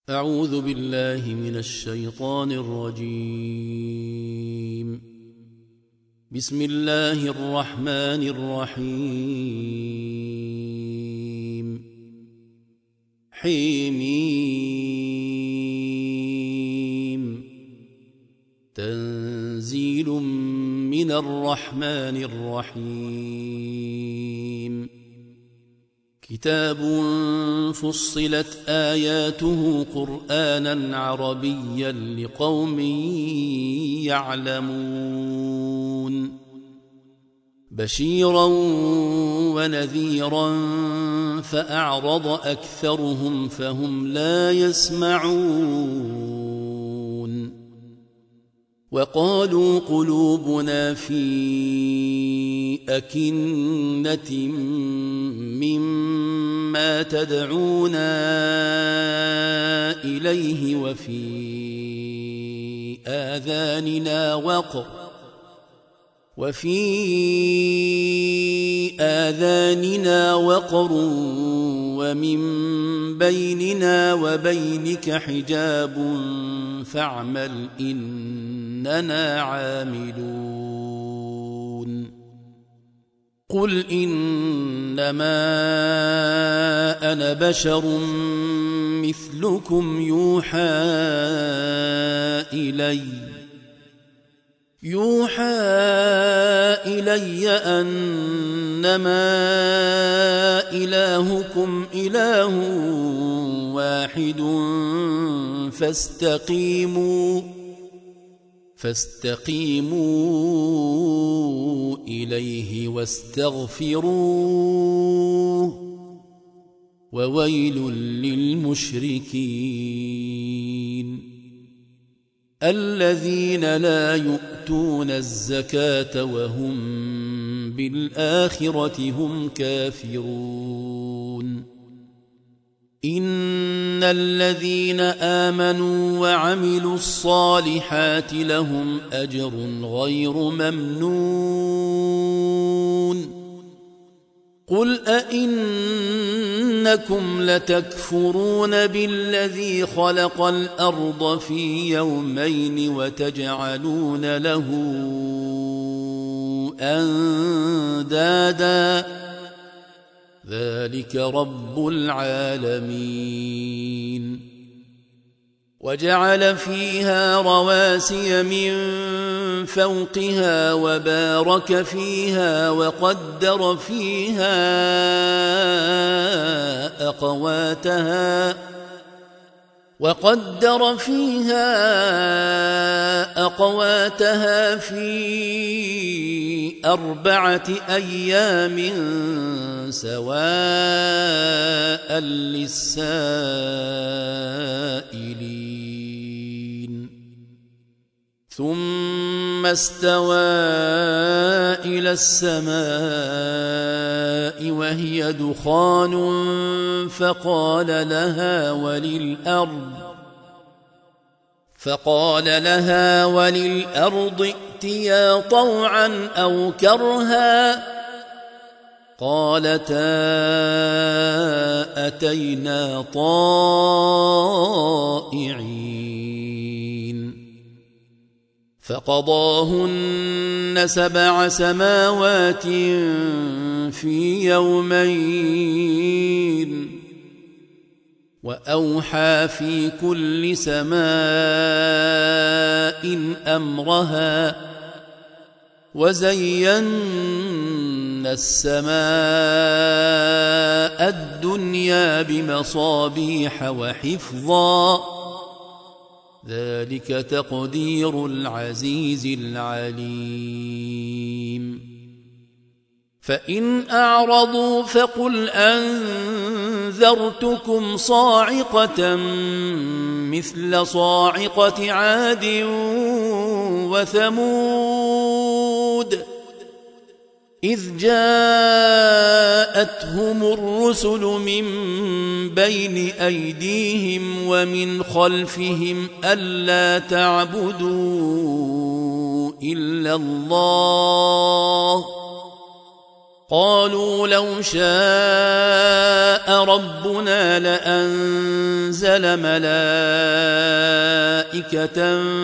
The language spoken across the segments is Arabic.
أعوذ بالله من الشيطان الرجيم. بسم الله الرحمن الرحيم. حميم. تنزيل من الرحمن الرحيم. كتاب فصلت آياته قرآنا عربيا لقوم يعلمون. بشيرا ونذيرا فأعرض أكثرهم فهم لا يسمعون. وقالوا قلوبنا في أكنة مما تدعونا إليه وفي آذاننا وقر ومن بيننا وبينك حجاب فاعمل إننا عاملون. قل إنما أنا بشر مثلكم يوحى إلي أنما إلهكم إله واحد فاستقيموا إليه واستغفروه وويل للمشركين الذين لا يؤتون الزكاة وهم بالآخرة هم كافرون. إن الذين آمنوا وعملوا الصالحات لهم أجر غير ممنون. قل أئنكم لتكفرون بالذي خلق الأرض في يومين وتجعلون له أندادا ذلك رب العالمين. وجعل فيها رواسي من فوقها وبارك فيها وقدر فيها أقواتها في 4 أيام سواء للسائلين. ثم استوى إلى السماء وهي دخان فقال لها وللأرض ائتيا طوعا أو كرها قالتا أتينا طائعين. فقضاهن 7 سماوات في يومين وأوحى في كل سماء أمرها وزينا السماء الدنيا بمصابيح وحفظا ذلك تقدير العزيز العليم. فإن أعرضوا فقل أنذرتكم صاعقة مثل صاعقة عاد وثمود إذ جاءتهم الرسل من بين أيديهم ومن خلفهم ألا تعبدوا إلا الله قالوا لو شاء ربنا لأنزل ملائكة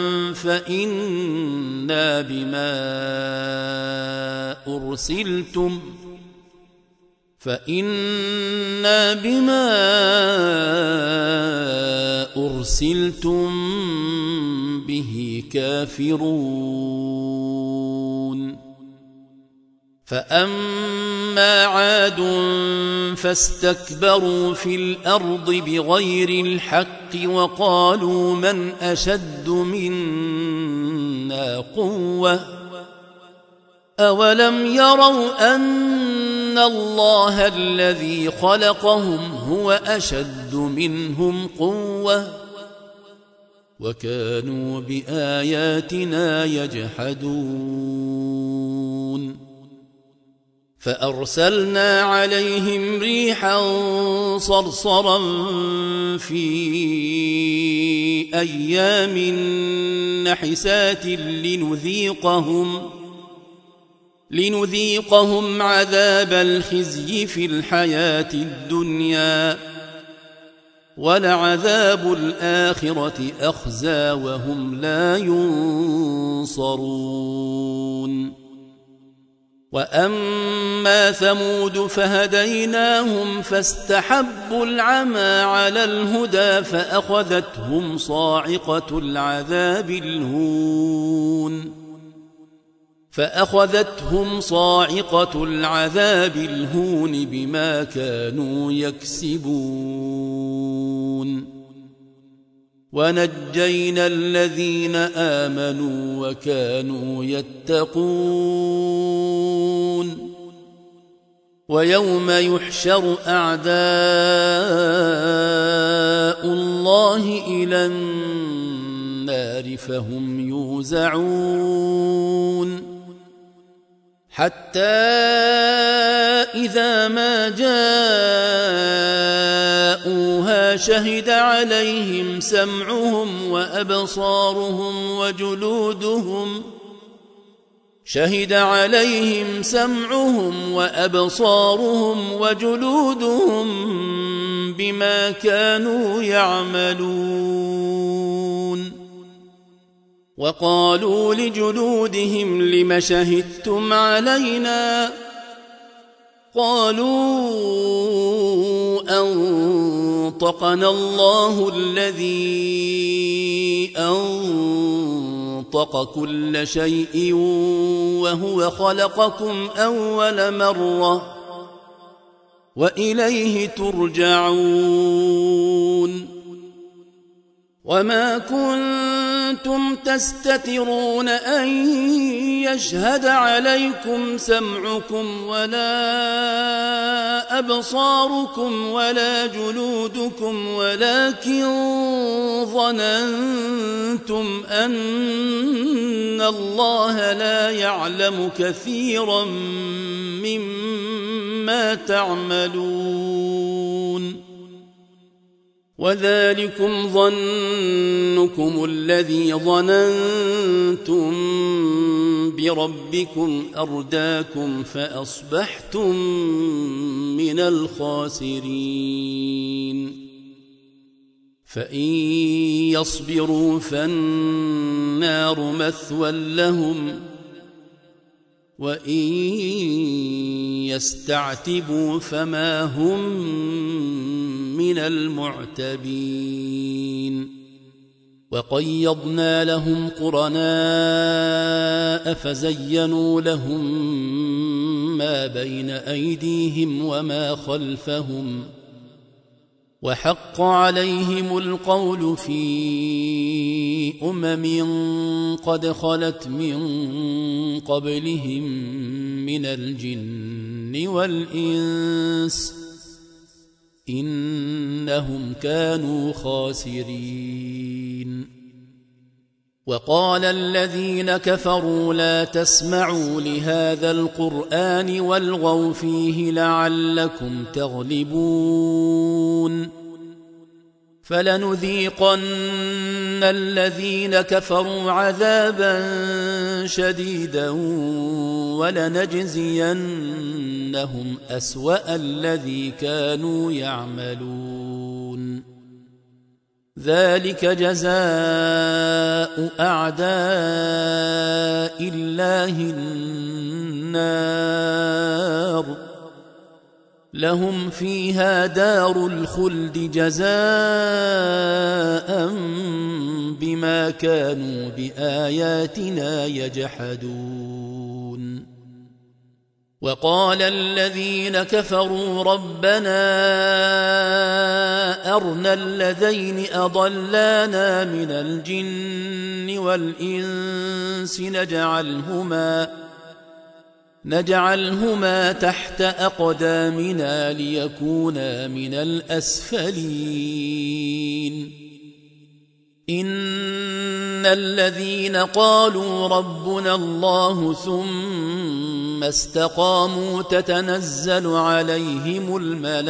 فإنا بما أرسلتم به كافرون فأما عاد فاستكبروا في الأرض بغير الحق وقالوا من أشد منا قوة أولم يروا أن الله الذي خلقهم هو أشد منهم قوة وكانوا بآياتنا يجحدون فأرسلنا عليهم ريحا صرصرا في أيام نحسات لنذيقهم عذاب الخزي في الحياة الدنيا ولعذاب الآخرة أخزى وهم لا ينصرون وأما ثمود فهديناهم فاستحبوا العمى على الهدى فأخذتهم صاعقة العذاب الهون بما كانوا يكسبون ونجينا الذين آمنوا وكانوا يتقون ويوم يحشر أعداء الله إلى النار فهم يوزعون حتى إذا ما جاءوها شهد عليهم سمعهم وأبصارهم وجلودهم بما كانوا يعملون وقالوا لجلودهم لم شهدتم علينا قالوا أنطقنا الله الذي أنطق كل شيء وهو خلقكم أول مرة وإليه ترجعون وما كنتم تستترون أن يشهد عليكم سمعكم ولا أبصاركم ولا جلودكم ولكن ظننتم أن الله لا يعلم كثيرا مما تعملون وذلكم ظنكم الذي ظننتم بربكم أرداكم فأصبحتم من الخاسرين فإن يصبروا فالنار مثوى لهم وإن يستعتبوا فما هم من المعتبين وقيضنا لهم قرناء فزينوا لهم ما بين أيديهم وما خلفهم وحق عليهم القول في قد خلت من قبلهم من الجن والإنس إنهم كانوا خاسرين وقال الذين كفروا لا تسمعوا لهذا القرآن والغوا فيه لعلكم تغلبون فلنذيقن الذين كفروا عذابا شديدا ولنجزينهم أسوأ الذي كانوا يعملون ذلك جزاء أعداء الله النار لهم فيها دار الخلد جزاء بما كانوا بآياتنا يجحدون وقال الذين كفروا ربنا أرنا الذين أضلانا من الجن والإنس نجعلهما تحت أقدامنا ليكونا من الأسفلين إن الذين قالوا ربنا الله ثم استقاموا تتنزل عليهم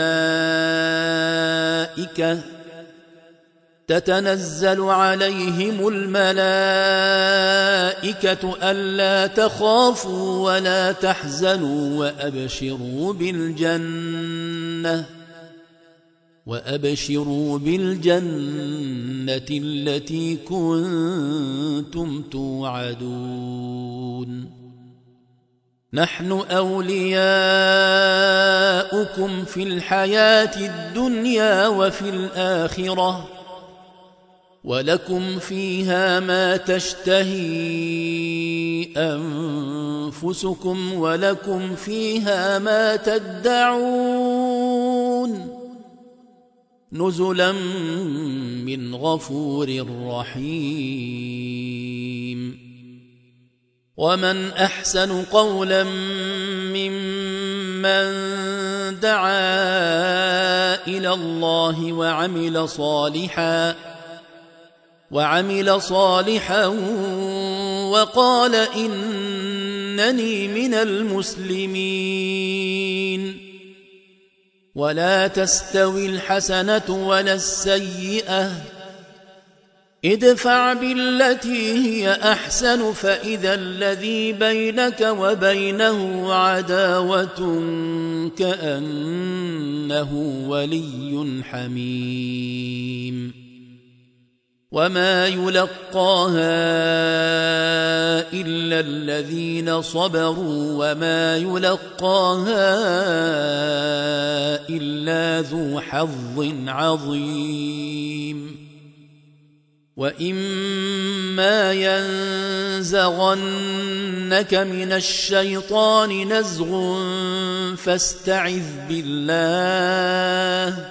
الملائكة ألا تخافوا ولا تحزنوا وأبشروا بالجنة التي كنتم توعدون نحن أولياؤكم في الحياة الدنيا وفي الآخرة ولكم فيها ما تشتهي أنفسكم ولكم فيها ما تدعون نزلا من غفور رحيم ومن أحسن قولا ممن دعا إلى الله وعمل صالحا وقال إنني من المسلمين ولا تستوي الحسنة ولا السيئة ادفع بالتي هي أحسن فإذا الذي بينك وبينه عداوة كأنه ولي حميم وما يلقاها إلا الذين صبروا وما يلقاها إلا ذو حظ عظيم وإما ينزغنك من الشيطان نزغ فاستعذ بالله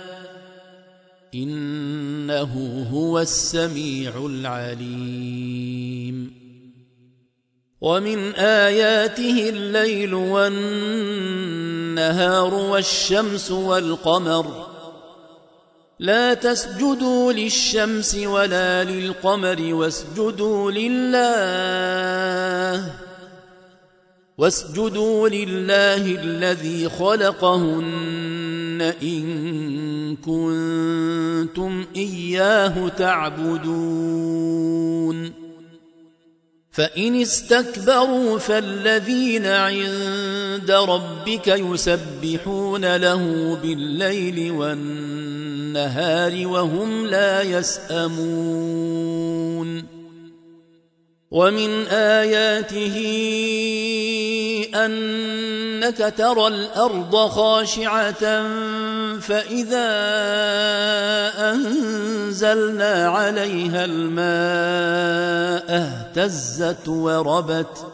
إنه هو السميع العليم ومن آياته الليل والنهار والشمس والقمر لا تسجدوا للشمس ولا للقمر واسجدوا لله الذي خلقهن إن كنتم إياه تعبدون فإن استكبروا فالذين عند ربك يسبحون له بالليل والنهار وهم لا يسأمون ومن آياته أنك ترى الأرض خاشعة فإذا أنزلنا عليها الماء اهتزت وربت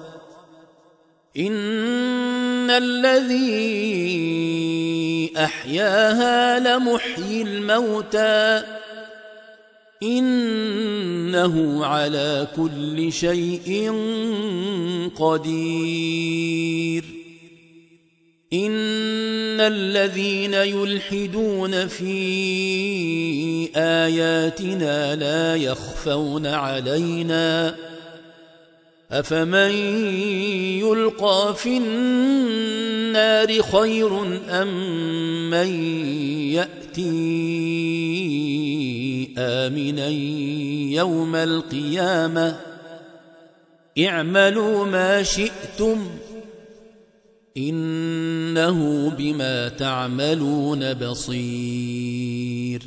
إن الذي أحياها لمحيي الموتى إنه على كل شيء قدير إن الذين يلحدون في آياتنا لا يخفون علينا أفمن يلقى في النار خير أم من يأتي آمنا يوم القيامة اعملوا ما شئتم إنه بما تعملون بصير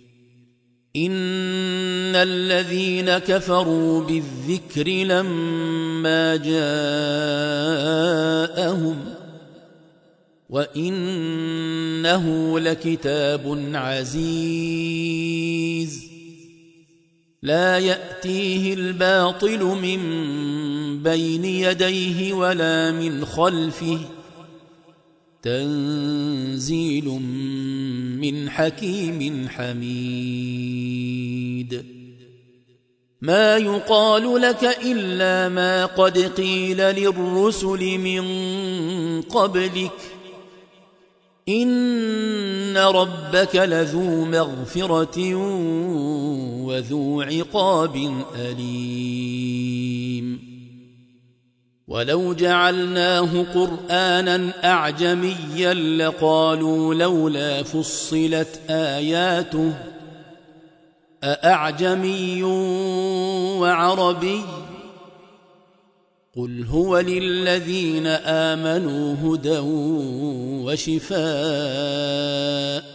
إن الذين كفروا بالذكر لما جاءهم وإنه لكتاب عزيز لا يأتيه الباطل من بين يديه ولا من خلفه تنزيل من حكيم حميد ما يقال لك إلا ما قد قيل للرسل من قبلك إن ربك لذو مغفرة وذو عقاب أليم ولو جعلناه قرآنا أعجميا لقالوا لولا فصلت آياته أأعجمي وعربي قل هو للذين آمنوا هدى وشفاء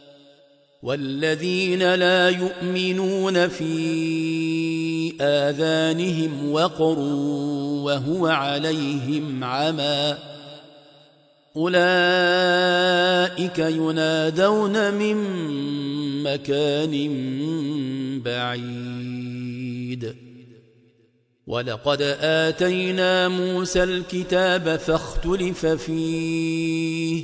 والذين لا يؤمنون في آذانهم وقر وهو عليهم عمى أولئك ينادون من مكان بعيد ولقد آتينا موسى الكتاب فاختلف فيه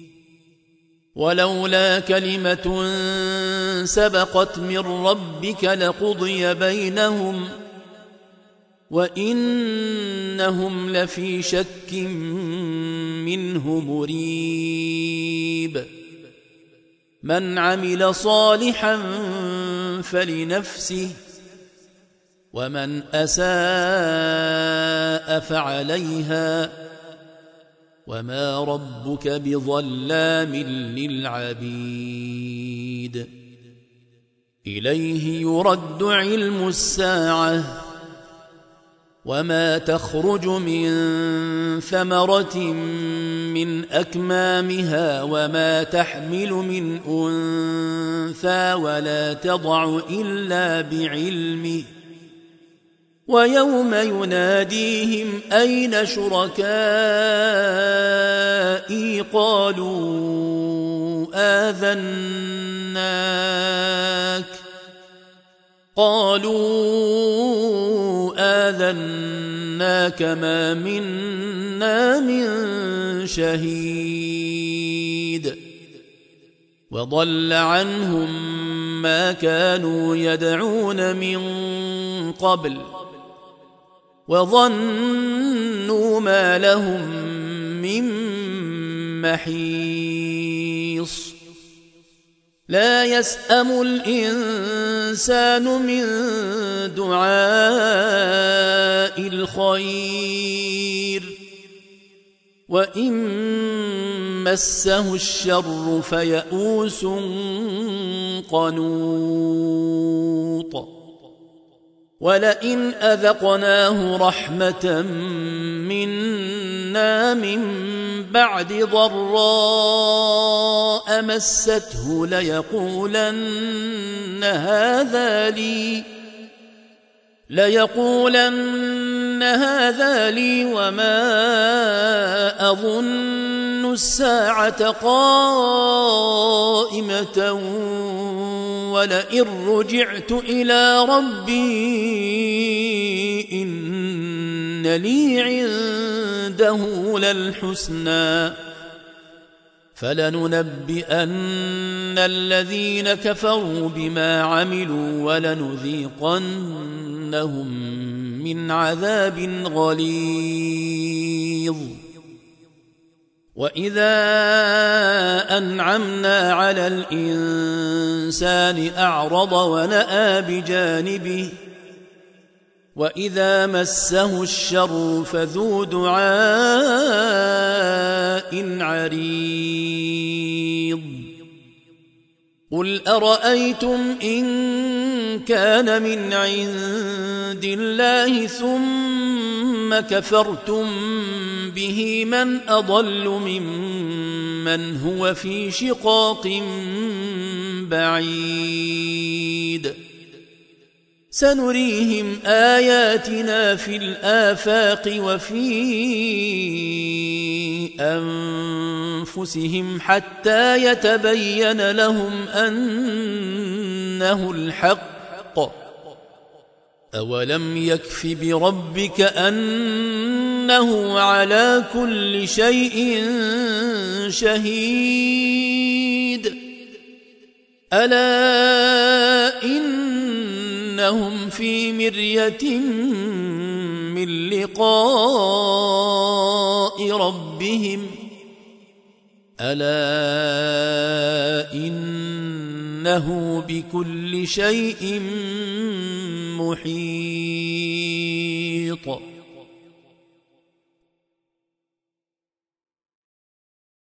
ولولا كلمة سبقت من ربك لقضي بينهم وإنهم لفي شك منه مريب من عمل صالحا فلنفسه ومن أساء فعليها وما ربك بظلام للعبيد إليه يرد علم الساعة وما تخرج من ثمرة من أكمامها وما تحمل من أنثى ولا تضع إلا بعلمه ويوم يناديهم أين شركائي قالوا آذناك ما منا من شهيد وضل عنهم ما كانوا يدعون من قبل وظنوا ما لهم من محيص لا يسأم الإنسان من دعاء الخير وإن مسه الشر فيئوس قنوط ولئن أذقناه رحمة منا من بعد ضراء مسته ليقولن هذا لي وما أظن الساعة قائمة ولئن رجعت إلى ربي إن لي عنده للحسنى فلننبئن الذين كفروا بما عملوا ولنذيقنهم من عذاب غليظ وإذا أنعمنا على الإنسان أعرض ونأى بجانبه وإذا مسه الشر فذو دعاء عريض قل أرأيتم إن كان من عند الله ثم كفرتم به من أضل ممن هو في شقاق بعيد سنريهم آياتنا في الآفاق وفي أنفسهم حتى يتبين لهم أنه الحق أولم يكف بربك أنه على كل شيء شهيد ألا إنهم في مرية من لقاء ربهم ألا إنه بكل شيء محيط